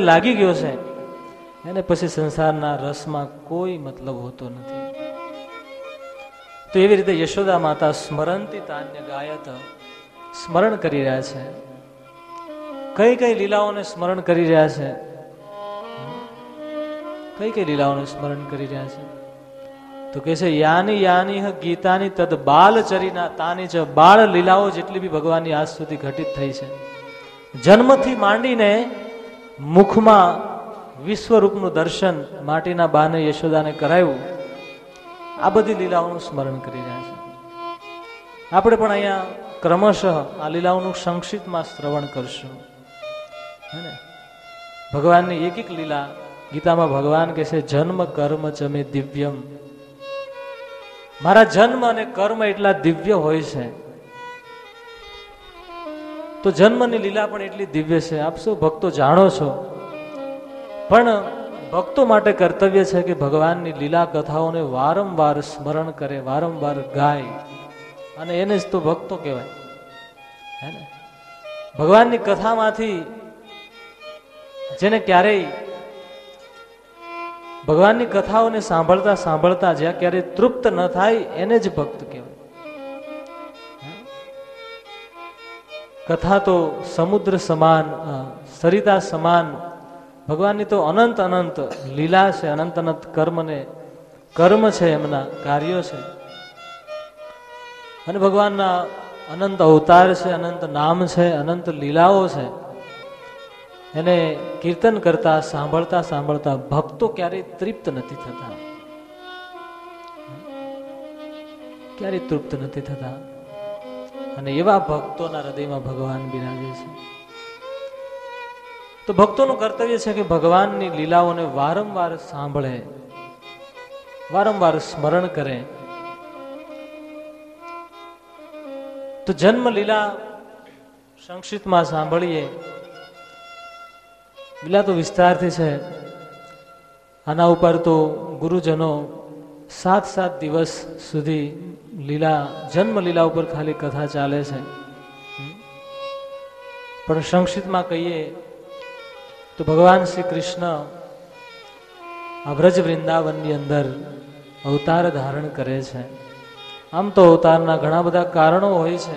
લાગી ગયો છે એને પછી સંસારના રસમાં કોઈ મતલબ હોતો નથી. તો એવી રીતે યશોદા માતા સ્મરંતી તાન્ય ગાયત, સ્મરણ કરી રહ્યા છે. કઈ કઈ લીલાઓને સ્મરણ કરી રહ્યા છે? કઈ કઈ લીલાઓને સ્મરણ કરી રહ્યા છે? તો કે છે યાની યાની ગીતાની તદ બાલચરીના તાની જ બાળ લીલાઓ જેટલી બી ભગવાનની આજ સુધી ઘટિત થઈ છે. જન્મથી માંડીને મુખમાં વિશ્વરૂપનું દર્શન માટીના બાને યશોદાને કરાયું, આ બધી લીલાઓનું સ્મરણ કરી રહ્યા છે. આપણે પણ અહીંયા ક્રમશઃ આ લીલાઓનું સંક્ષિપ્તમાં શ્રવણ કરશું. ભગવાનની એક એક લીલા, ગીતામાં ભગવાન કહે છે જન્મ કર્મ ચમે દિવ્યમ, મારા જન્મ અને કર્મ એટલા દિવ્ય હોય છે. તો જન્મની લીલા પણ એટલી દિવ્ય છે. આપ સૌ ભક્તો જાણો છો, પણ ભક્તો માટે કર્તવ્ય છે કે ભગવાનની લીલા કથાઓને વારંવાર સ્મરણ કરે, વારંવાર ગાય, અને એને જ તો ભક્તો કહેવાય. હે ને? ભગવાનની કથામાંથી જેને ક્યારેય ભગવાનની કથાઓને સાંભળતા સાંભળતા જ્યાં ક્યારેય તૃપ્ત ન થાય એને જ ભક્ત કહેવાય. કથા તો સમુદ્ર સમાન, સરિતા સમાન, ભગવાનની તો અનંત અનંત લીલા છે, અનંત અનંત કર્મ છે, એમના કાર્યો છે. અને ભગવાનના અનંત અવતાર છે, અનંત નામ છે, અનંત લીલાઓ છે. એને કીર્તન કરતા સાંભળતા સાંભળતા ભક્તો ક્યારેય તૃપ્ત નથી થતા, ક્યારેય તૃપ્ત નથી થતા. અને એવા ભક્તોના હૃદયમાં ભગવાન બિરાજે છે. તો ભક્તોનું કર્તવ્ય છે કે ભગવાનની લીલાઓને વારંવાર સાંભળે, વારંવાર સ્મરણ કરે. તો જન્મ લીલા સંક્ષિપ્તમાં સાંભળીએ. લીલા તો વિસ્તારથી છે, આના ઉપર તો ગુરુજનો 7 દિવસ સુધી લીલા, જન્મ લીલા ઉપર ખાલી કથા ચાલે છે. પણ સંક્ષિપ્તમાં કહીએ તો ભગવાન શ્રી કૃષ્ણ આ વ્રજ વૃંદાવનની અંદર અવતાર ધારણ કરે છે. આમ તો અવતારના ઘણા બધા કારણો હોય છે,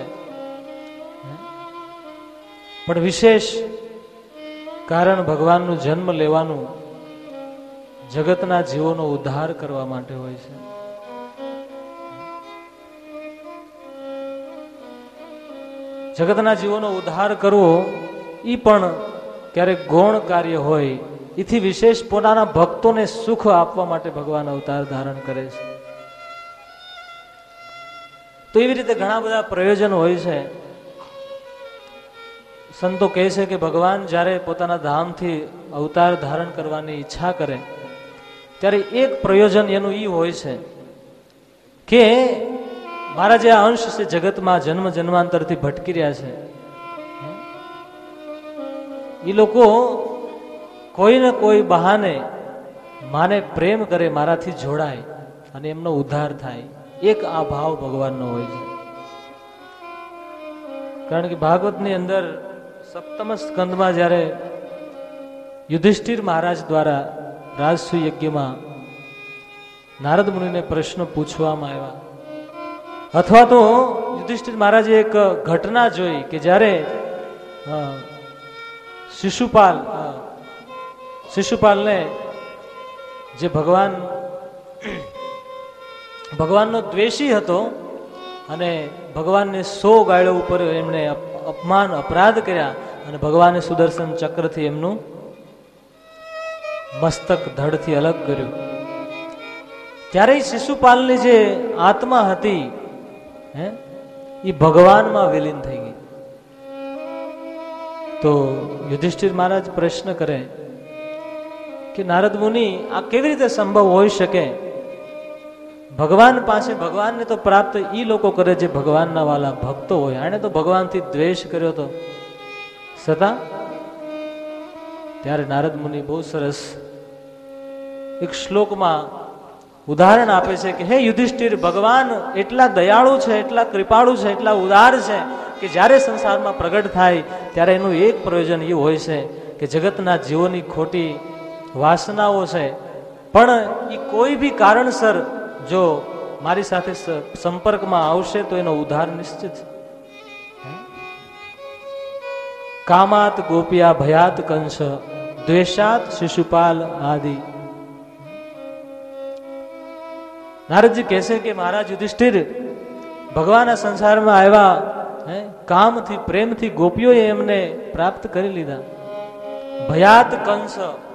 પણ વિશેષ કારણ ભગવાનનું જન્મ લેવાનું જગતના જીવોનો ઉદ્ધાર કરવા માટે હોય છે. જગતના જીવોનો ઉદ્ધાર કરવો એ પણ ક્યારેક ગૌણ કાર્ય હોય, એથી વિશેષ પોતાના ભક્તોને સુખ આપવા માટે ભગવાન અવતાર ધારણ કરે છે. તો એવી રીતે ઘણા બધા પ્રયોજન હોય છે. સંતો કહે છે કે ભગવાન જ્યારે પોતાના ધામથી અવતાર ધારણ કરવાની ઈચ્છા કરે ત્યારે એક પ્રયોજન એનું એ હોય છે કે મારા જે અંશ છે જગતમાં જન્મ જન્માંતરથી ભટકી રહ્યા છે, એ લોકો કોઈ ને કોઈ બહાને માને પ્રેમ કરે, મારાથી જોડાય અને એમનો ઉદ્ધાર થાય. એક આ ભાવ ભગવાનનો હોય છે. કારણ કે ભાગવતની અંદર 7મ સ્કંદમાં જ્યારે યુધિષ્ઠિર મહારાજ દ્વારા રાજસુ યજ્ઞમાં નારદ મુનિને પ્રશ્ન પૂછવામાં આવ્યા, અથવા તો યુધિષ્ઠિર મહારાજે એક ઘટના જોઈ કે જ્યારે શિશુપાલને જે ભગવાનનો દ્વેષી હતો અને ભગવાનને 100 ગાળો ઉપર એમણે અપમાન અપરાધ કર્યા અને ભગવાને સુદર્શન ચક્રથી એમનું મસ્તક ધડથી અલગ કર્યું. ત્યારે શિશુપાલની જે આત્મા હતી એ ભગવાનમાં વિલીન થઈ ગઈ. તો યુધિષ્ઠિર મહારાજ પ્રશ્ન કરે કે નારદ મુનિ, આ કેવી રીતે સંભવ હોઈ શકે? ભગવાન પાસે, ભગવાનને તો પ્રાપ્ત ઈ લોકો કરે જે ભગવાનના વાલા ભક્તો હોય. આને તો ભગવાનથી દ્વેષ કર્યો હતો છતાં. ત્યારે નારદ મુનિ બહુ સરસ એક શ્લોકમાં ઉદાહરણ આપે છે કે હે યુધિષ્ઠિર, ભગવાન એટલા દયાળુ છે, એટલા કૃપાળુ છે, એટલા ઉદાર છે કે જ્યારે સંસારમાં પ્રગટ થાય ત્યારે એનું એક પ્રયોજન એ હોય છે કે જગતના જીવોની ખોટી વાસનાઓ છે, પણ એ કોઈ બી કારણસર જો મારી સાથે સંપર્કમાં આવશે તો એનો ઉદ્ધાર નિશ્ચિત છે. કામાત ગોપિયા ભયાત કંસ દ્વેષાત શિશુપાલ આદિ. નારદજી કહેશે કે મહારાજ યુધિષ્ઠિર ભગવાન આ સંસારમાં આવ્યા, કામથી પ્રેમથી ગોપીઓએ એમને પ્રાપ્ત કરી લીધા. ભયાત કંસ,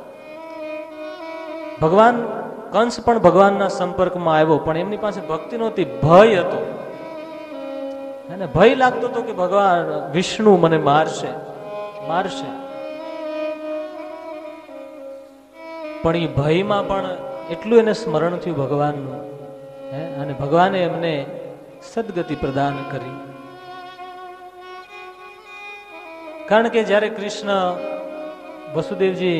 ભગવાન કંસ પણ ભગવાનના સંપર્કમાં આવ્યો, પણ એમની પાસે ભક્તિ નહોતી, ભય હતો. અને ભય લાગતો હતો કે ભગવાન વિષ્ણુ મને મારશે. પણ એ ભયમાં પણ એટલું એને સ્મરણ થયું ભગવાનનું, અને ભગવાને એમને સદગતિ પ્રદાન કરી. કારણ કે જ્યારે કૃષ્ણ વસુદેવજી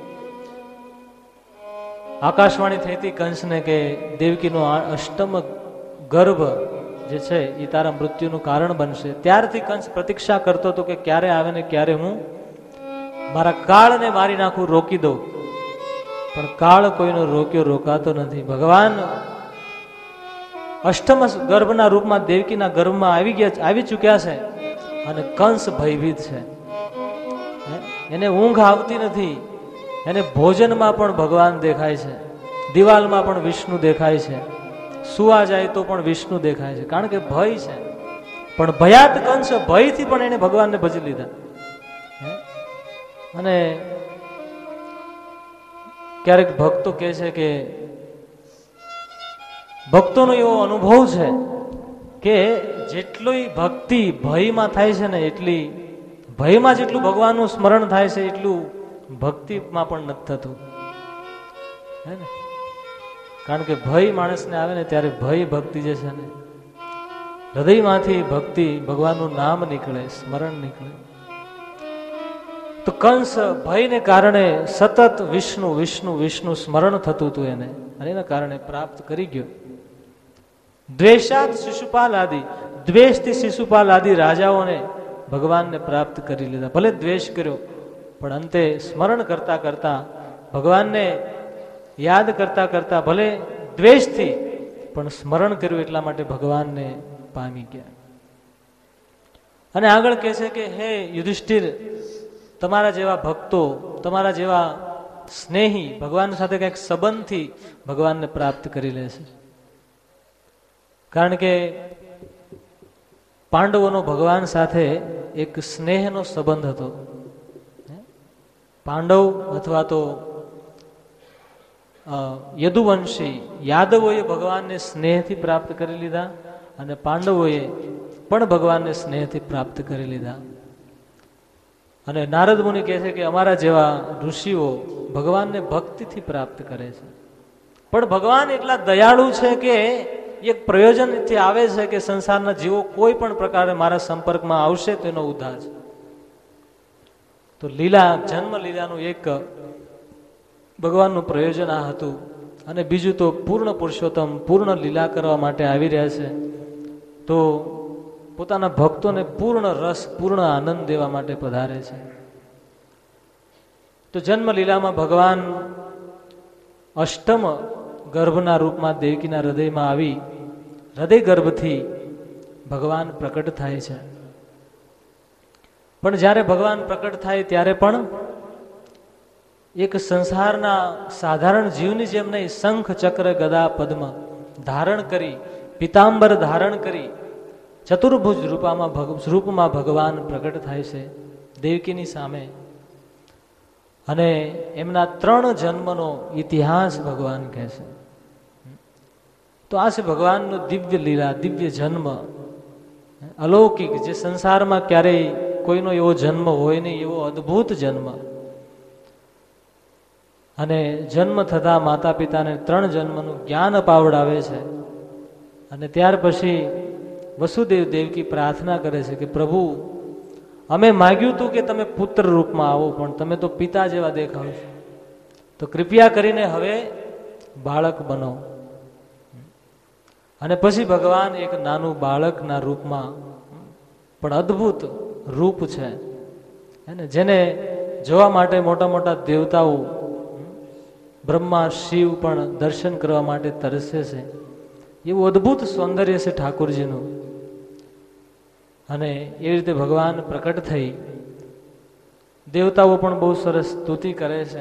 આકાશવાણી થઈ હતી કંસને કે દેવકીનો અષ્ટમ ગર્ભ જે છે એ તારા મૃત્યુનું કારણ બનશે, ત્યારથી કંસ પ્રતીક્ષા કરતો હતો કે ક્યારે આવે ને ક્યારે હું મારા કાળને મારી નાખું, રોકી દઉં. પણ કાળ કોઈનો રોકાતો નથી. ભગવાન અષ્ટમ ગર્ભના રૂપમાં દેવકીના ગર્ભમાં આવી ચુક્યા છે, અને કંસ ભયભીત છે. એને ઊંઘ આવતી નથી, એને ભોજનમાં પણ ભગવાન દેખાય છે, દિવાલમાં પણ વિષ્ણુ દેખાય છે, સુવા જાય તો પણ વિષ્ણુ દેખાય છે, કારણ કે ભય છે. પણ ભયાત કંસ, ભયથી પણ એને ભગવાનને ભજી લીધા. અને ક્યારેક ભક્તો કહે છે કે ભક્તોનો એવો અનુભવ છે કે જેટલી ભક્તિ ભયમાં થાય છે ને, એટલી ભયમાં જેટલું ભગવાનનું સ્મરણ થાય છે એટલું ભક્તિમાં પણ નથી થતું, હે ને? કારણ કે ભય માણસને આવે ને ત્યારે ભય ભક્તિ જે છે ને, હૃદયમાંથી ભક્તિ, ભગવાનનું નામ નીકળે, સ્મરણ નીકળે. તો કંસ ભયને કારણે સતત વિષ્ણુ વિષ્ણુ વિષ્ણુ સ્મરણ થતું હતું એને, અને એના કારણે પ્રાપ્ત કરી ગયો. દ્વેષાત શિશુપાલ આદિ, દ્વેષથી શિશુપાલ આદિ રાજાઓને ભગવાનને પ્રાપ્ત કરી લીધા. ભલે દ્વેષ કર્યો, પણ અંતે સ્મરણ કરતા કરતા, ભગવાનને યાદ કરતા કરતા, ભલે દ્વેષથી પણ સ્મરણ કર્યું એટલા માટે ભગવાનને પામી ગયા. અને આગળ કહે છે કે હે યુધિષ્ઠિર, તમારા જેવા ભક્તો, તમારા જેવા સ્નેહી ભગવાન સાથે કંઈક સંબંધથી ભગવાનને પ્રાપ્ત કરી લે છે. કારણ કે પાંડવોનો ભગવાન સાથે એક સ્નેહનો સંબંધ હતો. પાંડવ અથવા તો યદુવંશી યાદવોએ ભગવાનને સ્નેહથી પ્રાપ્ત કરી લીધા, અને પાંડવોએ પણ ભગવાનને સ્નેહથી પ્રાપ્ત કરી લીધા. અને નારદ મુનિ કહે છે કે અમારા જેવા ઋષિઓ ભગવાનને ભક્તિથી પ્રાપ્ત કરે છે. પણ ભગવાન એટલા દયાળુ છે કે એક પ્રયોજનથી આવે છે કે સંસારના જીવો કોઈ પણ પ્રકારે મારા સંપર્કમાં આવશે તો એનો ઉદ્ધાર છે. તો લીલા, જન્મ લીલાનું એક ભગવાનનું પ્રયોજન આ હતું. અને બીજું તો પૂર્ણ પુરુષોત્તમ પૂર્ણ લીલા કરવા માટે આવી રહ્યા છે, તો પોતાના ભક્તોને પૂર્ણ રસ, પૂર્ણ આનંદ દેવા માટે પધારે છે. તો જન્મ લીલામાં ભગવાન અષ્ટમ ગર્ભના રૂપમાં દેવકીના હૃદયમાં આવી હૃદય ગર્ભથી ભગવાન પ્રકટ થાય છે. પણ જ્યારે ભગવાન પ્રકટ થાય ત્યારે પણ એક સંસારના સાધારણ જીવની જેમ નહીં, શંખ ચક્ર ગદા પદ્મ ધારણ કરી, પિતાંબર ધારણ કરી, ચતુર્ભુજ રૂપમાં ભગવાન પ્રકટ થાય છે દેવકીની સામે. અને એમના 3 જન્મનો ઇતિહાસ ભગવાન કહે છે. તો આ છે ભગવાનનો દિવ્ય લીલા, દિવ્ય જન્મ, અલૌકિક, જે સંસારમાં ક્યારેય કોઈનો એવો જન્મ હોય નહીં, એવો અદ્ભુત જન્મ. અને જન્મ થતા માતા પિતાને 3 જન્મનું જ્ઞાન અપાવડાવે છે. અને ત્યાર પછી વસુદેવ દેવકી પ્રાર્થના કરે છે કે પ્રભુ, અમે માગ્યું હતું કે તમે પુત્ર રૂપમાં આવો, પણ તમે તો પિતા જેવા દેખાવ છો, તો કૃપયા કરીને હવે બાળક બનો. અને પછી ભગવાન એક નાનું બાળકના રૂપમાં, પણ અદ્ભુત રૂપ છે, જેને જોવા માટે મોટા મોટા દેવતાઓ બ્રહ્મા શિવ પણ દર્શન કરવા માટે તરસે છે. એવું અદ્ભુત સૌંદર્ય છે ઠાકોરજીનું. અને એ રીતે ભગવાન પ્રકટ થઈ, દેવતાઓ પણ બહુ સરસ સ્તુતિ કરે છે.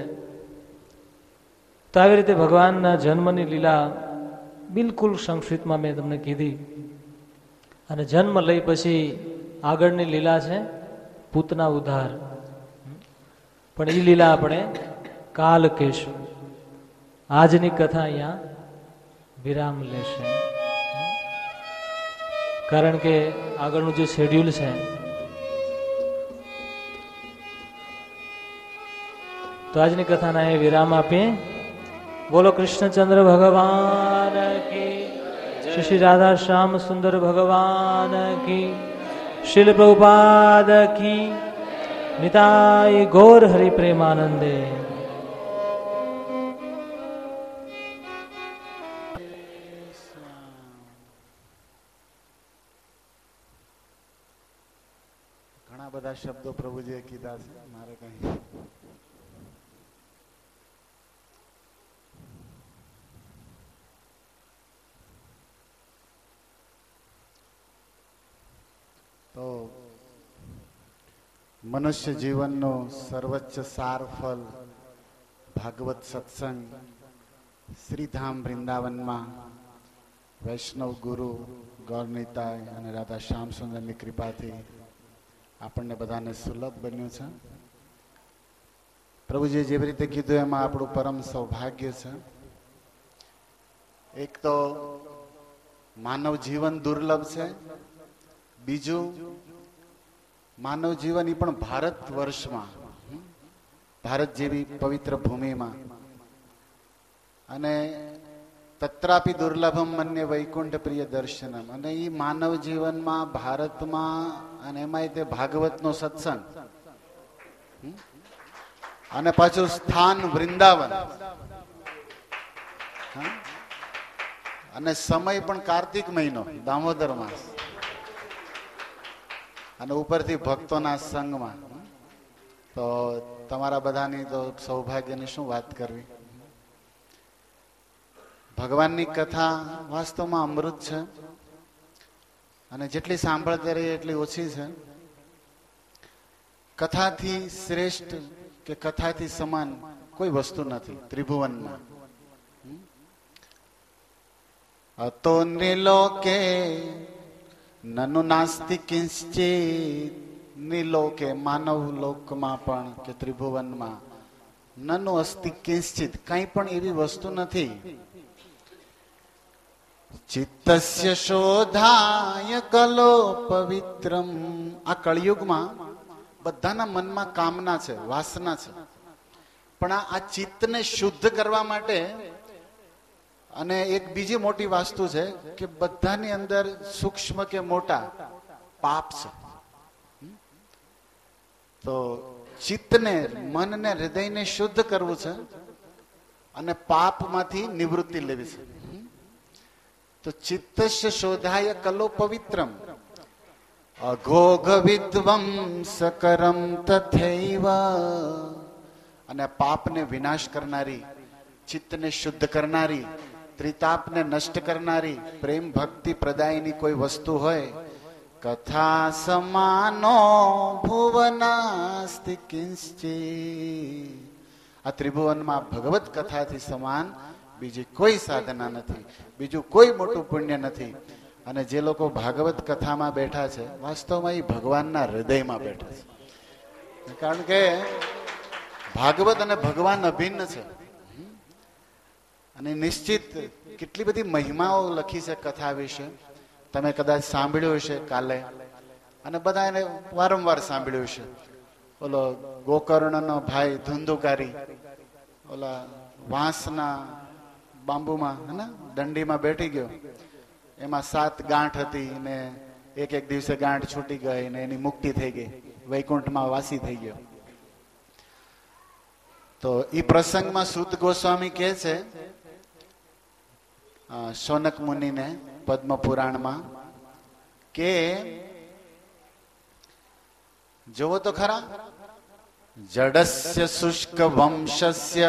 તો આવી રીતે ભગવાનના જન્મની લીલા બિલકુલ સંક્ષિપ્તમાં મેં તમને કીધી. અને જન્મ લઈ પછી આગળની લીલા છે પૂતના ઉદ્ધાર, પણ એ લીલા આપણે કાલ કહેશું. આજની કથા અહીંયા વિરામ લેશે, કારણ કે આગળનું જે શેડ્યુલ છે તો આજની કથાના એ વિરામ આપીએ. બોલો કૃષ્ણચંદ્ર ભગવાન કી, શ્રી રાધા શ્યામ સુંદર ભગવાન કી, શીલ પ્રભુપાદ કી, નિતાય ગૌર હરિ પ્રેમાનંદે. ઘણા બધા શબ્દો પ્રભુજીએ કીધા છે, મારે કઈ તો મનુષ્ય જીવનનો સર્વોચ્ચ સાર ફલ ભાગવત સત્સંગ શ્રીધામ વૃંદાવનમાં વૈષ્ણવ ગુરુ ગૌરનિતાય અને રાધા શ્યામ સુંદરની કૃપાથી આપણને બધાને સુલભ બન્યું છે. પ્રભુજીએ જેવી રીતે કીધું એમાં આપણું પરમ સૌભાગ્ય છે. એક તો માનવ જીવન દુર્લભ છે, બીજું માનવ જીવન એ પણ ભારત વર્ષમાં, ભારત જેવી પવિત્ર ભૂમિમાં. અને તત્રાપી દુર્લભમ મન્ય વૈકુંઠ પ્રિય દર્શનમ. અને એ માનવ જીવનમાં ભારતમાં, અને એમાં તે ભાગવતનો સત્સંગ, અને પાછું સ્થાન વૃંદાવન, અને સમય પણ કાર્તિક મહિનો, દામોદર માસ, અને ઉપરથી ભક્તોના સંગમાં. તો તમારા બધાની તો સૌભાગ્યની શું વાત કરવી. ભગવાનની કથા વાસ્તવમાં અમૃત છે, અને જેટલી સાંભળતા રહીએ એટલી ઓછી છે. કથાથી શ્રેષ્ઠ કે કથાથી સમાન કોઈ વસ્તુ નથી ત્રિભુવનમાં. અતો નિલોકે નનુ નાસ્તિ કિંચિત. નિલોકે માનવ લોકમાં પણ કે ત્રિભુવનમાં નનુ અસ્તિ કિંચિત, કંઈ પણ એવી વસ્તુ નથી. ચિત્તસ્ય શોધાય કલો પવિત્રમ. આ કળિયુગમાં બધાના મનમાં કામના છે, વાસના છે, પણ આ ચિત્તને શુદ્ધ કરવા માટે, અને એક બીજી મોટી વાસ્તુ છે કે બધાની અંદર સૂક્ષ્મ કે મોટા પાપ છે. તો ચિત્તને, મનને, હૃદયને શુદ્ધ કરવું છે અને પાપમાંથી નિવૃત્તિ લેવી છે. તો ચિત્તસ્ય શોધાય કલો પવિત્રમ અઘોઘ વિદ્વંસકરમ તથૈવ. અને પાપને વિનાશ કરનારી, ચિત્તને શુદ્ધ કરનારી, ત્રિતાપને નષ્ટ કરનારી, પ્રેમ ભક્તિ પ્રદાયની કોઈ વસ્તુ હોય, કથા સમાનો ભુવનાસ્તિ કિંચિત. આ ત્રિભુવનમાં ભગવત કથાથી સમાન બીજી કોઈ સાધના નથી, બીજું કોઈ મોટું પુણ્ય નથી. અને જે લોકો ભાગવત કથામાં બેઠા છે, વાસ્તવમાં એ ભગવાનના હૃદયમાં બેઠા છે. કારણ કે ભાગવત અને ભગવાન અભિન્ન છે. અને નિશ્ચિત કેટલી બધી મહિમાઓ લખી છે કથા વિશે. તમે કદાચ સાંભળ્યું હશે કાલે, અને બધા એને વારંવાર સાંભળ્યું હશે. ઓલો ગોકર્ણનો ભાઈ ધુંધુકારી ઓલા વાંસના બાંબુમાં, હે, દંડીમાં બેઠી ગયો. એમાં 7 ગાંઠ હતી ને એક દિવસે ગાંઠ છૂટી ગઈ ને એની મુક્તિ થઈ ગઈ, વૈકુંઠમાં વાસી થઈ ગયો. તો એ પ્રસંગમાં સૂત ગોસ્વામી કહે છે શૌનક મુનિને પદ્મ પુરાણમાં કે જોવો તો ખરા, જડસ્ય શુષ્ક વંશસ્ય.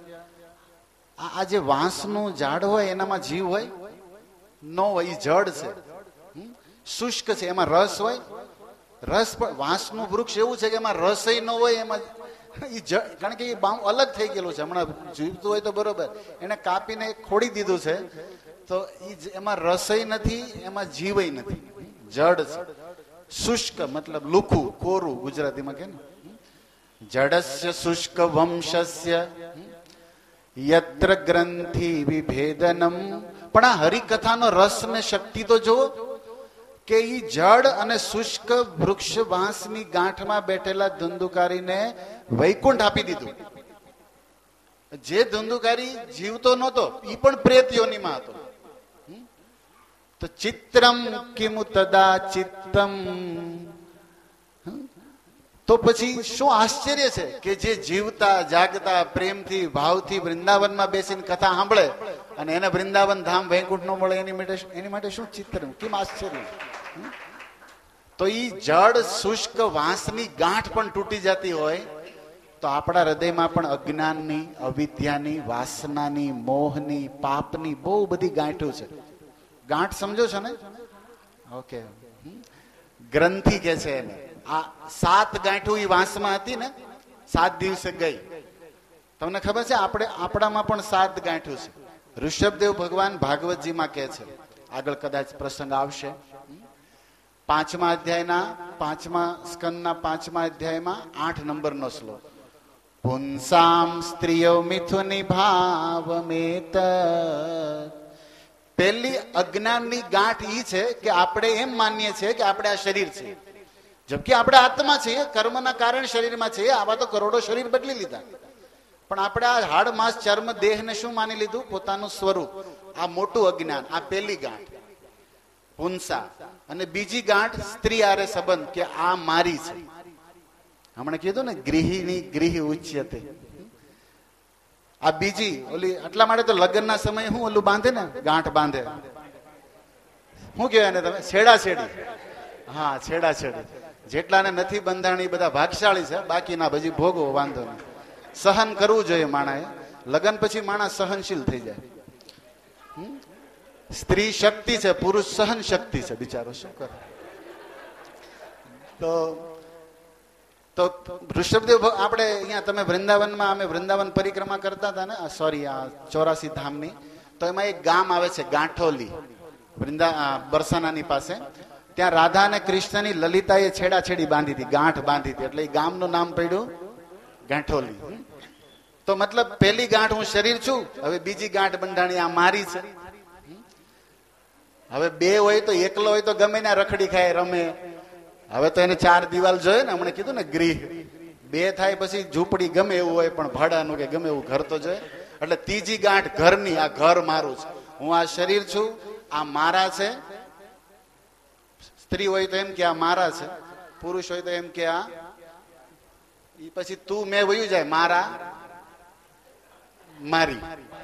આ જે વાંસનું ઝાડ હોય એનામાં જીવ હોય ન હોય, એ જડ છે, શુષ્ક છે, એમાં રસ હોય. રસ પણ વાંસનું વૃક્ષ એવું છે કે એમાં રસ ન હોય, એમાં કારણ કે એ બામ અલગ થઈ ગયેલું છે. હમણાં જીવતું હોય તો બરોબર, એને કાપીને ખોડી દીધું છે, તો એમાં રસય નથી, એમાં જીવય નથી, જડ છે. શુષ્ક મતલબ લુખું, કોરું ગુજરાતીમાં કે ને. જડસ્ય શુષ્ક વંશસ્ય યત્ર ગ્રંથિ વિભેદનમ. પણ આ હરિકથાનો રસ ને શક્તિ તો જુઓ કે ઈ જડ અને શુષ્ક વૃક્ષ વાંસની ગાંઠમાં બેઠેલા ધુંધુકારીને વૈકુંઠ આપી દીધું. જે ધુંધુકારી જીવતો નહોતો, ઈ પણ પ્રેત યોનિમાં હતો. તો ચિત્રમ કિમુ તદા ચિત્તમ. તો પછી શું આશ્ચર્ય છે કે જે જીવતા જાગતા પ્રેમથી ભાવથી વૃંદાવનમાં બેસીને કથા સાંભળે અને એને વૃંદાવન ધામ વૈકુંઠ ન મળે, એની માટે શું ચિત્ર, કેમ આશ્ચર્ય. તો ઈ જડ શુષ્ક વાંસની ગાંઠ પણ તૂટી જતી હોય તો આપણા હૃદયમાં પણ અજ્ઞાનની, અવિદ્યાની, વાસનાની, મોહની, પાપની બહુ બધી ગાંઠો છે. ગાંઠ સમજો છો ને? ઓકે. ગ્રંથિ કે છે એને. આ 7 ગાંઠો ઈ વાંસમાં હતી ને, 7 દિવસે ગઈ. તમને ખબર છે આપણામાં પણ 7 ગાંઠો છે. ઋષભદેવ ભગવાન ભાગવતજીમાં કહે છે, આગળ કદાચ પ્રસંગ આવશે. 5મા અધ્યાયના 5મા સ્કંદના 5મા અધ્યાયમાં 8 નંબરનો શ્લોક. પુંસામ સ્ત્રીઓ મિથુની ભાવમેત. પહેલી અજ્ઞાનની ગાંઠ ઈ છે કે આપણે એમ માનીએ છીએ કે આપણે આ શરીર છે, જબકે આપણે આત્મા છીએ, કર્મના કારણે શરીરમાં છીએ. આવા તો કરોડો શરીર બદલી લીધા, પણ આપણે આ હાડ માંસ ચર્મ દેહને શું માની લીધું? પોતાનું સ્વરૂપ. આ મોટું અજ્ઞાન. આ પહેલી ગાંઠ પુંસા. અને બીજી ગાંઠ સ્ત્રી આરે સંબંધ, કે આ મારી છે. હમણાં કીધું ને ગૃહિણી ગૃહ ઉચ્યતે. આ બીજી ઓલી. એટલા માટે તો લગ્નના સમયે હું ઓલું બાંધે ને, ગાંઠ બાંધે, શું કહેવાય ને તમે? છેડાછેડી. હા, છેડાછેડી. જેટલાને નથી બંધાણી બધા ભાગશાળી છે, બાકીના પછી ભોગવો, વાંધો નહીં. સહન કરવું જોઈએ માણાએ. લગ્ન પછી માણસ સહનશીલ થઈ જાય. સ્ત્રી શક્તિ છે, પુરુષ સહન શક્તિ છે, બિચારો શું કરે. તો ઋષભદેવ આપણે અહીંયા, તમે વૃંદાવનમાં, અમે વૃંદાવન પરિક્રમા કરતા હતા ને, સોરી આ 84 ધામની, તો એમાં એક ગામ આવે છે ગાંઠોલી, બરસાનાની પાસે. ત્યાં રાધા અને કૃષ્ણની લલિતાએ છેડાછેડી બાંધી હતી, ગાંઠ બાંધી હતી, એટલે એ ગામનું નામ પડ્યું ગાંઠોલી. તો મતલબ પહેલી ગાંઠ હું શરીર છું, હવે બીજી ગાંઠ બંધાણી આ મારી છે. હવે 2 હોય તો એકલો હોય તો ગમે ના રખડી ખાય, રમે. હવે તો એને 4 દિવાલ જોઈએ ને, હમણે કીધું ને ગૃહ. 2 થાય પછી ઝૂંપડી ગમે એવું હોય, પણ ભાડાનું કે ગમે એવું ઘર તો જોઈએ. એટલે ત્રીજી ગાંઠ ઘરની, આ ઘર મારું છે, હું આ શરીર છું, આ મારા છે. સ્ત્રી હોય તો એમ કે આ મારા છે, પુરુષ હોય તો એમ કે આ. પછી તું મેં વયું જાય, મારા મારી.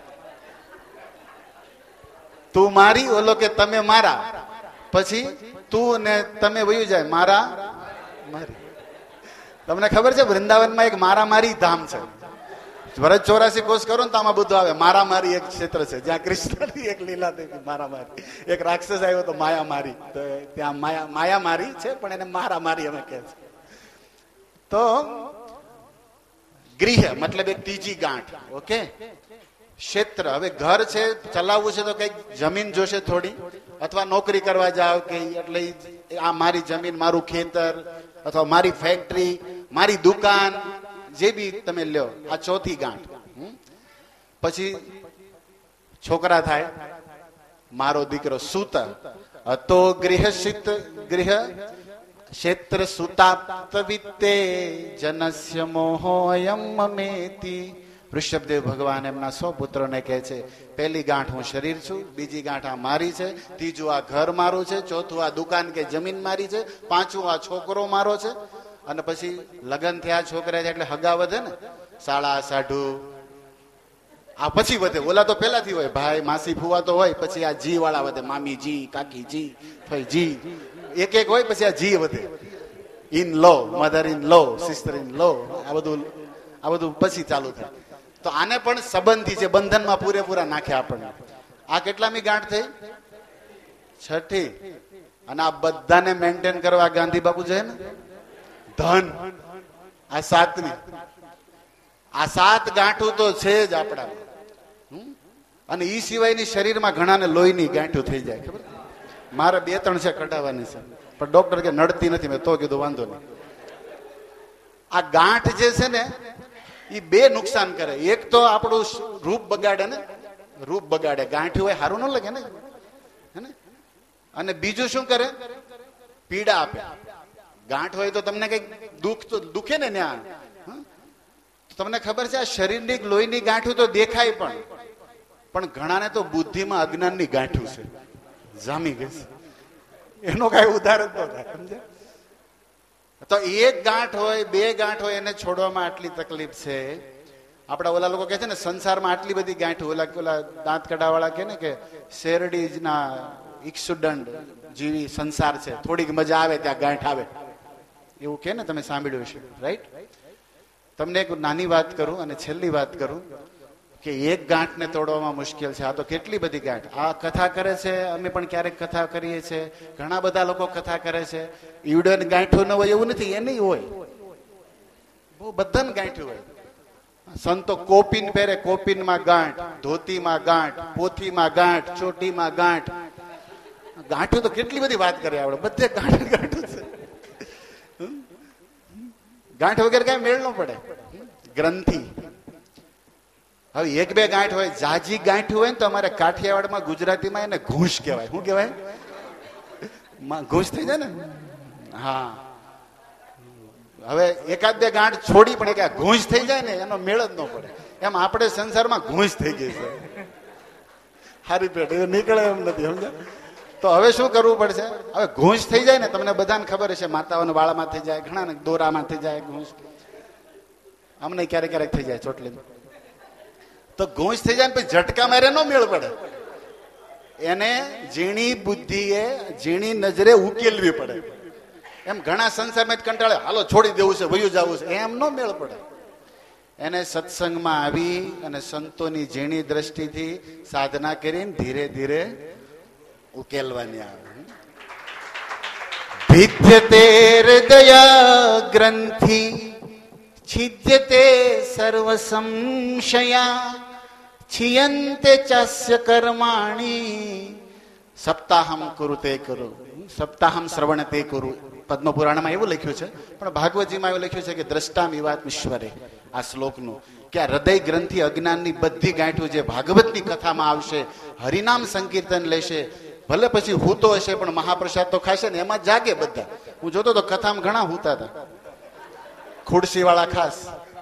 તું મારી, ઓલો કે તમે મારા. પછી તું ને તમે વયું જાય, મારા મારી. તમને ખબર છે વૃંદાવનમાં એક મારામારી ધામ છે. વર્ષ 84 કોર્સ કરો ને તો આમાં બધું આવે. મારામારી એક ક્ષેત્ર છે જ્યાં કૃષ્ણની એક લીલા થઈ, મારામારી. એક રાક્ષસ આવ્યો તો માયામારી, તો ત્યાં માયામારી છે, પણ એને મારામારી અમે કહે છે. તો ગૃહ મતલબ એક ત્રીજી ગાંઠ. ઓકે. ક્ષેત્ર. હવે ઘર છે, ચલાવવું છે તો કઈક જમીન જોશે થોડી, અથવા નોકરી કરવા જાવ કે, એટલે આ મારી જમીન, મારું ખેતર, અથવા મારી ફેક્ટરી, મારી દુકાન, જે બી તમે લ્યો. આ ચોથી ગાંઠ. પછી છોકરા થાય, મારો દીકરો. સૂત તો ગૃહશિત ગૃહ ક્ષેત્ર સુતાપ્ત વિત્તે જનસ્ય મોહોયમ મમેતિ. ઋષભદેવ ભગવાન એમના 100 પુત્રોને કહે છે, પહેલી ગાંઠ હું શરીર છું, બીજી ગાંઠ આ મારી છે, ત્રીજું આ ઘર મારું છે, ચોથું આ દુકાન કે જમીન મારી છે, પાંચમું આ છોકરો મારો છે. અને પછી લગ્ન થયા, છોકરા એટલે હગા વધે ને, સાળા સાઢુ આ પછી વધે. ઓલા તો પેલાથી હોય, ભાઈ માસી ફુવા તો હોય, પછી આ જી વાળા વધે, મામી જી, કાકી જી, ભાઈ જી, એક એક હોય, પછી આ જી વધે. In law, mother in law, sister in law, આ બધું પછી ચાલુ થાય. તો આને પણ સંબંધી છે, બંધનમાં પૂરેપૂરા નાખે આપણને. આ કેટલામી ગાંઠ થઈ? છઠ્ઠી. અને આ બધાને મેન્ટેન કરવા ગાંધી બાપુ છે ને ધન. આ સાતમી. આ 7 ગાંઠું તો છે જ આપણા. અને ઈ સિવાયની શરીરમાં ઘણાને લોહીની ગાંઠું થઈ જાય. ખબર? મારે 2-3 છે કઢાવવાની છે, પણ ડોક્ટર કે નડતી નથી. મેં તો કીધું વાંધો નહીં. આ ગાંઠ જે છે ને એ 2 નુકસાન કરે. એક તો આપણું રૂપ બગાડે ને, રૂપ બગાડે. ગાંઠી હોય સારું ન લાગે ને, હે ને? અને બીજું શું કરે? પીડા આપે. ગાંઠ હોય તો તમને કઈક દુઃખ તો દુખે ને ત્યાં. તમને ખબર છે આ શરીરની લોહીની ગાંઠું તો દેખાય પણ ઘણાને તો બુદ્ધિમાં અજ્ઞાનની ગાંઠું છે, જામી ગઈ છે. એનો કઈ ઉદાહરણ તો થાય, સમજ્યા? તો 1 ગાંઠ હોય 2 ગાંઠ હોય એને છોડવામાં આટલી તકલીફ છે. આપડા ઓલા લોકો કહે છે ને સંસારમાં આટલી બધી ગાંઠ. ઓલા દાંત કઢાવાળા કે ને કે શેરડીના ઇક્ષુદંડ જેવી સંસાર છે, થોડીક મજા આવે ત્યાં ગાંઠ આવે, એવું કે ને તમે સાંભળ્યું છે, રાઈટ? તમને એક નાની વાત કરું અને છેલ્લી વાત કરું કે 1 ગાંઠને તોડવામાં મુશ્કેલ છે. આ તો કેટલી બધી ગાંઠ. આ કથા કરે છે, અમે પણ ક્યારેક કથા કરીએ છીએ, ઘણા બધા લોકો કથા કરે છે. ઈવડે ગાંઠું ન હોય એવું નથી, એ નહીં હોય, બહુ બધાને ગાંઠું હોય. સંતો કોપીન પહેરે, કોપીનમાં ગાંઠ, ધોતીમાં ગાંઠ, પોથીમાં ગાંઠ, ચોટીમાં ગાંઠ. ગાંઠું તો કેટલી બધી વાત કરે આપણે, બધે ગાંઠું છે. ગાંઠ વગેરે કઈ મેળ ન પડે. ગ્રંથિ. હવે 1-2 ગાંઠ હોય, જાજી ગાંઠ હોય ને તો અમારે કાઠિયાવાડમાં ગુજરાતીમાં એને ઘૂંસ કહેવાય. શું કહેવાય? ઘૂંસ થઈ જાય ને. હા, હવે 1-2 ગાંઠ છોડી પણ એક ઘૂંસ થઈ જાય ને એનો મેળ જ ન પડે. એમ આપણે સંસારમાં ઘૂંસ થઈ ગઈ છે. હારી પેટ નીકળે એમ નથી, સમજ્યા? તો હવે શું કરવું પડશે? હવે ઘૂંસ થઈ જાય ને, તમને બધાને ખબર હશે, માતાઓને વાળામાં થઈ જાય, ઘણા દોરામાં થઈ જાય ઘૂંસ. અમને ક્યારેક ક્યારેક થઈ જાય ચોટલી. તો ઘૂંસ થઈ જાય ને પછી ઝટકા મારે ન મેળ પડે. એને ઝીણી બુદ્ધિએ ઝીણી નજરે ઉકેલવી પડે. એમ ઘણા સંસારમાં કંટાળે, હાલો છોડી દેવું છે, વયું જવું છે, એમ ન મેળ પડે. એને સત્સંગમાં આવી અને સંતોની ઝીણી દ્રષ્ટિથી સાધના કરીને ધીરે ધીરે ઉકેલવાની આવે. ભિદ્યતે હૃદય ગ્રંથિ છિદ્યતે સર્વ સંશયા છિયંતે ચાસ્ય કર્માણી સપ્તાહમ કુરુતે કરું. સપ્તાહમ શ્રવણતે કરું. પદ્મ પુરાણમાં એવું લખ્યું છે, પણ ભાગવતજીમાં એવું લખ્યું છે કે દ્રષ્ટામ વિવાત્મીશ્વરે. આ શ્લોકનું કે આ હૃદય ગ્રંથિ અજ્ઞાનની બધી ગાંઠું જે ભાગવતની કથામાં આવશે, હરિનામ સંકીર્તન લેશે, ભલે પછી હૂતો હશે પણ મહાપ્રસાદ તો ખાશે ને, એમાં જાગે બધા. હું જોતો તો કથામાં ઘણા હૂતા હતા, ખુરશી વાળા ખાસ,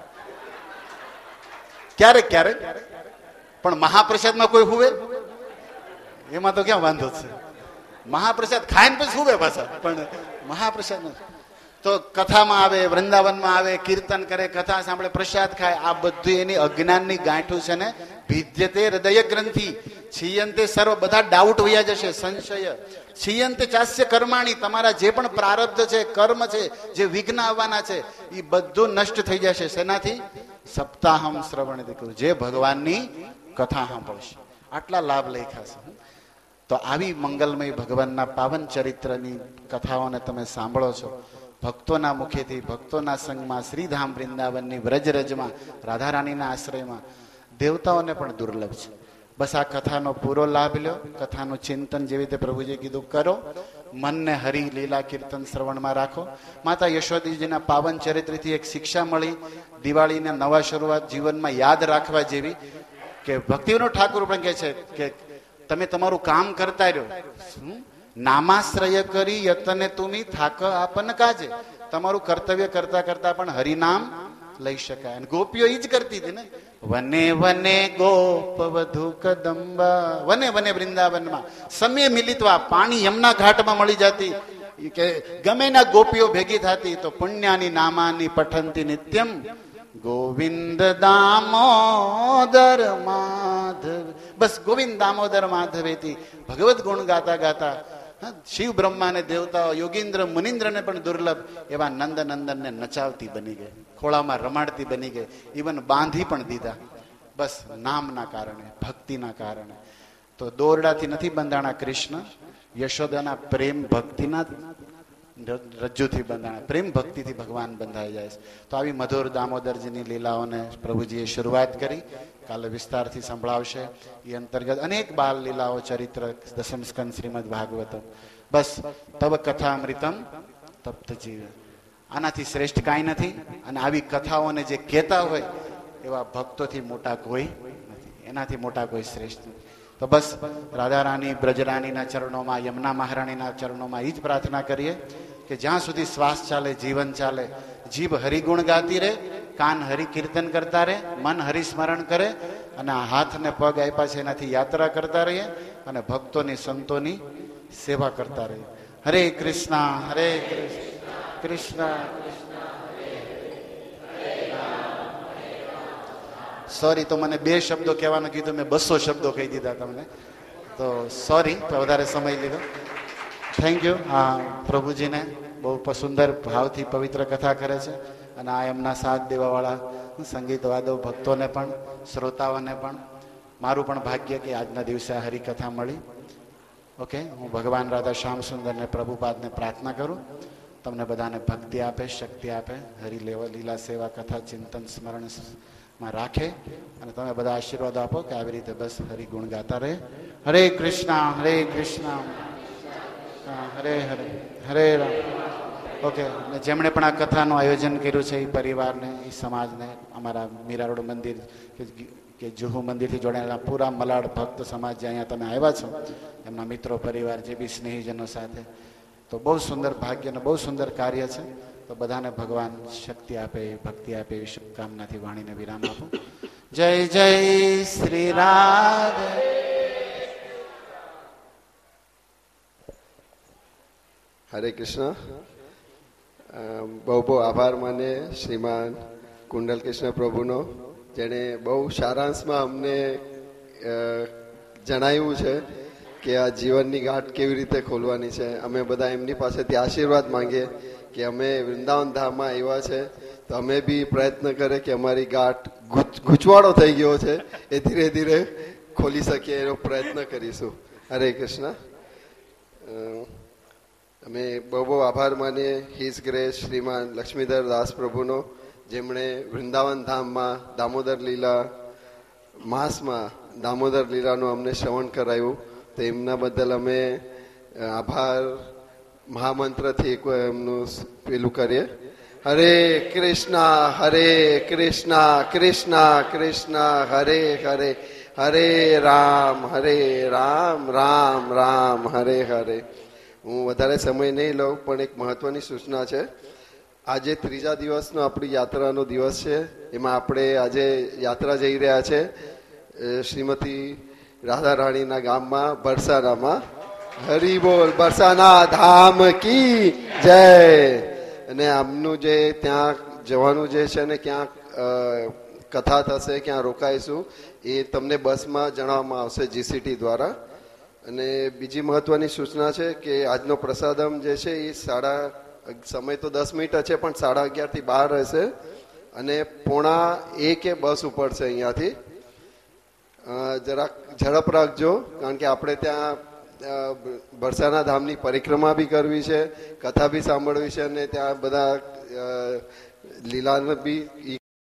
ક્યારેક ક્યારેક. પણ મહાપ્રસાદમાં કોઈ હુવે? એમાં તો ક્યાં વાંધો છે? મહાપ્રસાદ ખાઈને પછી હુવે પાછા, પણ મહાપ્રસાદ તો કથામાં આવે, વૃંદાવનમાં આવે, કીર્તન કરે, કથા સાંભળે, પ્રસાદ ખાય. આ બધું એની અજ્ઞાનની ગાંઠું છે ને. ભિદ્યતે હૃદય ગ્રંથિ છિયંતે સર્વ, બધા ડાઉટ વયા જશે, સંશય. છિયંતે ચાસ્ય કર્માણી, તમારા જે પણ પ્રારબ્ધ છે, કર્મ છે, જે વિઘ્ન આવવાના છે, એ બધું નષ્ટ થઈ જશે. શેનાથી? સપ્તાહમ શ્રવણ કરું, જે ભગવાનની કથા સાંભળશે. આટલા લાભ લખ્યા છે. તો આવી મંગલમય ભગવાનના પાવન ચરિત્રની કથાઓને તમે સાંભળો છો ભક્તોના મુખેથી, ભક્તોના સંગમાં, શ્રીધામ વૃંદાવનની વ્રજરજમાં, રાધારાણીના આશ્રયમાં. દેવતાઓને પણ દુર્લભ છે. બસ આ કથાનો પૂરો લાભ લ્યો. કથાનું ચિંતન જેવી રીતે પ્રભુજી કીધું કરો. મનને હરિ લીલા કીર્તન શ્રવણમાં રાખો. માતા યશોદીજીના પાવન ચરિત્રથી એક શિક્ષા મળી, દિવાળીને નવા શરૂઆત જીવનમાં યાદ રાખવા જેવી. કે ભક્તિનો ઠાકુર પણ કહે છે કે તમે તમારું કામ કરતા રહ્યો, નામાશ્રય કરી યતને તુમી થાક આપન કાજે. તમારું કર્તવ્ય કરતા કરતા પણ હરિનામ લઈ શકાય. અને ગોપીઓ ઈ જ કરતી હતી ને. વને વને ગોપ વધુ કદંબા, વને વને વૃંદાવનમાં સમય મિલિતવા, પાણી યમુના ઘાટમાં મળી જતી, કે ગમે ના ગોપીઓ ભેગી થતી તો પુણ્યાની નામાની પઠંતી નિત્યમ ગોવિંદ દામોદર માધવ. બસ ગોવિંદ દામોદર માધવેથી ભગવત ગુણ ગાતા ગાતા હા, શિવ બ્રહ્મા ને દેવતાઓ, યોગીન્દ્ર મુનિન્દ્રને પણ દુર્લભ એવા નંદ નંદનને નચાવતી બની ગઈ, ખોળામાં રમાડતી બની ગઈ, ઇવન બાંધી પણ દીધા. બસ નામના કારણે, ભક્તિના કારણે. તો દોરડાથી નથી બંધાણા કૃષ્ણ, યશોદાના પ્રેમ ભક્તિના રજ્જુથી બંધાણા, પ્રેમ ભક્તિથી ભગવાન બંધાઈ જાય છે. તો આવી મધુર દામોદરજીની લીલાઓને પ્રભુજીએ શરૂઆત કરી, કાલે વિસ્તારથી સંભળાવશે. એ અંતર્ગત અનેક બાલ લીલાઓ, ચરિત્ર, દસમ સ્કંદ શ્રીમદ ભાગવતમ. બસ તબ કથા અમૃતમ તપ્ત જીવ, આનાથી શ્રેષ્ઠ કાંઈ નથી. અને આવી કથાઓને જે કહેતા હોય એવા ભક્તોથી મોટા કોઈ નથી, એનાથી મોટા કોઈ શ્રેષ્ઠ નથી. તો બસ રાધા રાણી, બ્રજરાણીના ચરણોમાં, યમુના મહારાણીના ચરણોમાં એ જ પ્રાર્થના કરીએ કે જ્યાં સુધી શ્વાસ ચાલે, જીવન ચાલે, જીભ હરિગુણ ગાતી રહે, કાન હરિ કીર્તન કરતા રહે, મન હરિસ્મરણ કરે, અને આ હાથ ને પગ આપ્યા છે એનાથી યાત્રા કરતા રહીએ, અને ભક્તોની, સંતોની સેવા કરતા રહીએ. હરે કૃષ્ણ, હરે કૃષ્ણ. સોરી, તો મને 2 શબ્દો કહેવાનું કીધું, મેં 200 શબ્દો કહી દીધા તમને, તો સોરી, વધારે સમય લીધો. Thank you. હા, પ્રભુજીને બહુ સુંદર ભાવથી પવિત્ર કથા કરે છે, અને આ એમના સાથ દેવાવાળા સંગીત વાદો ભક્તોને પણ, શ્રોતાઓને પણ, મારું પણ ભાગ્ય કે આજના દિવસે આ હરિકથા મળી. ઓકે, હું ભગવાન રાધા શ્યામ સુંદરને, પ્રભુપાદને પ્રાર્થના કરું, તમને બધાને ભક્તિ આપે, શક્તિ આપે, હરિ લીલા સેવા, કથા, ચિંતન, સ્મરણ માં રાખે, અને તમે બધા આશીર્વાદ આપો કે આવી રીતે બસ હરિગુણ ગાતા રહે. હરે કૃષ્ણ, હરે કૃષ્ણ, હરે હરે, હરે રામ. ઓકે, જેમણે પણ આ કથાનું આયોજન કર્યું છે એ પરિવારને, એ સમાજને, અમારા મીરા રોડ મંદિર કે જુહુ મંદિરથી જોડાયેલા પૂરા મલાડ ભક્ત સમાજ જે અહીંયા તમે આવ્યા છો, એમના મિત્રો, પરિવાર, જે બી સ્નેહીજનો સાથે, તો બહુ સુંદર ભાગ્ય અને બહુ સુંદર કાર્ય છે. તો બધાને ભગવાન શક્તિ આપે, ભક્તિ આપે, એવી શુભકામનાથી વાણીને વિરામ આપું. જય જય શ્રી રાધે. હરે કૃષ્ણ. બહુ બહુ આભાર માને શ્રીમાન કુંડલ કૃષ્ણ પ્રભુનો, જેણે બહુ સારાંશમાં અમને જણાવ્યું છે કે આ જીવનની ગાંઠ કેવી રીતે ખોલવાની છે. અમે બધા એમની પાસેથી આશીર્વાદ માંગીએ કે અમે વૃંદાવન ધામમાં આવ્યા છે, તો અમે બી પ્રયત્ન કરે કે અમારી ગાંઠ ગૂંચવાડો થઈ ગયો છે એ ધીરે ધીરે ખોલી શકીએ, એનો પ્રયત્ન કરીશું. હરે કૃષ્ણ. અમે બહુ બહુ આભાર માનીએ હિઝ ગ્રેસ શ્રીમાન લક્ષ્મીધર દાસ પ્રભુનો, જેમણે વૃંદાવન ધામમાં દામોદર લીલા માસમાં દામોદર લીલાનું અમને શ્રવણ કરાયું. તો એમના બદલ અમે આભાર મહામંત્રથી એમનું પેલું કરીએ. હરે કૃષ્ણ, હરે કૃષ્ણ, કૃષ્ણ કૃષ્ણ હરે હરે, હરે રામ, રામ રામ હરે હરે. હું વધારે સમય નહીં લઉં, પણ એક મહત્વની સૂચના છે. આજે 3જા દિવસનો આપણી યાત્રાનો દિવસ છે. એમાં આપણે આજે યાત્રા જઈ રહ્યા છે શ્રીમતી રાધા રાણીના ગામમાં, બરસાનામાં. હરિ બોલ, બરસાના ધામ કી જય. અને આમનું જે ત્યાં જવાનું જે છે ને, ક્યાં કથા થશે, ક્યાં રોકાઈશું, એ તમને બસમાં જણાવવામાં આવશે જીસીટી દ્વારા. અને બીજી મહત્વની સૂચના છે કે આજનો પ્રસાદમ જે છે એ સમય તો 10 મિનિટ છે, પણ 11:30 થી બહાર રહેશે, અને 1:45 બસ ઉપડશે અહીંયાથી. જરાક ઝડપ રાખજો, કારણ કે આપણે ત્યાં બરસાના ધામની પરિક્રમા બી કરવી છે, કથા બી સાંભળવી છે, અને ત્યાં બધા લીલા બી